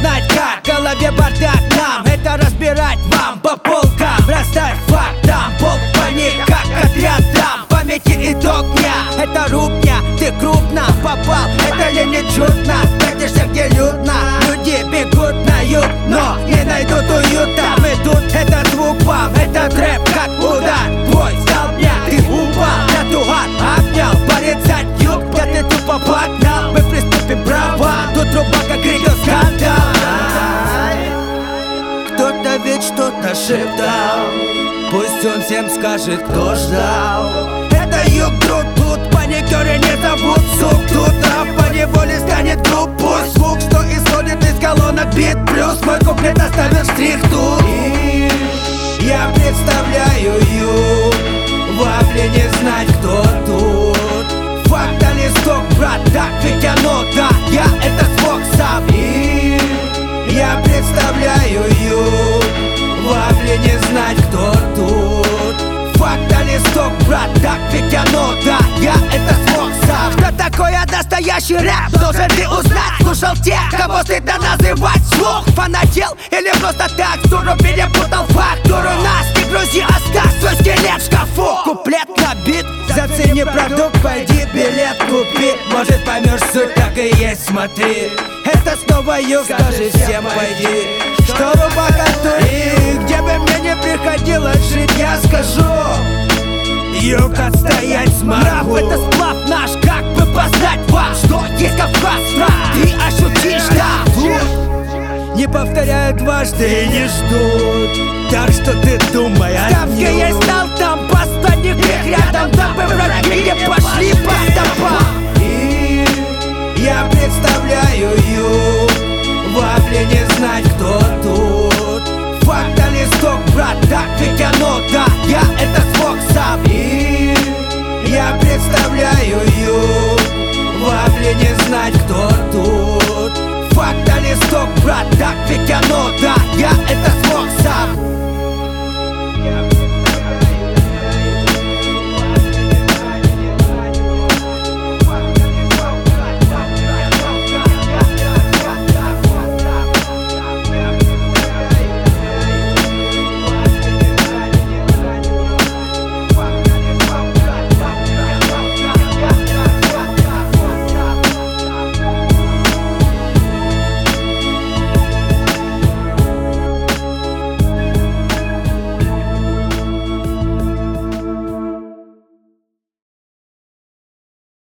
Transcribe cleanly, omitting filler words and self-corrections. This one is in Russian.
знать как, в голове бардак нам это разбирать вам по полкам. Расставь фактам, полк паник, как отрядам. Памяти итог дня, это рубня, ты крупно попал, это ли не чудно? Вертишься где людно, люди бегут на юг, но не найдут уюта. Мы тут, это звук вам, это рэп как удар. Твой столбня, ты упал, я туган обнял, порицать юг, где ты тупо погнал. Мы приступим права, тут труба как грядет скандал. Кто-то ведь что-то шептал, пусть он всем скажет, кто ждал. Это юг, тут паникеры не зовут сук. Тут раб поневоле станет груб. Пусть звук, что исходит из колонок бит. Плюс мой куплет оставил штрих тут. И я представляю юг, вам ли не знать, кто тут. Факт, а листок, брат, так ведь оно, да, я это смог сам. И я представляю юг, вам ли не знать, кто тут. Факт, а листок, брат, так ведь оно, да, я это смог сам. Что такое настоящий рэп, должен ты узнать. Слушал тех, кого стыдно называть слух. Фанател или просто так, дуру перепутал фактуру. Нас не грузи, оставь свой скелет в шкафу. Куплет набит, зацени продукт, пойди билет купи. Может поймешь суть, так и есть, смотри. Это снова юг, скажи всем пойди, что рубака тури. Где бы мне не приходилось жить, я скажу, юг отстоять смогу. Рап это сплав наш, как бы познать вам, что есть Кавказ, брат, ты ощутишь, да, тут не повторяют дважды и не ждут, так что ты думай о Ставки есть стал там, постань их рядом, дабы враги не пошли по стопам. И я представляю юг,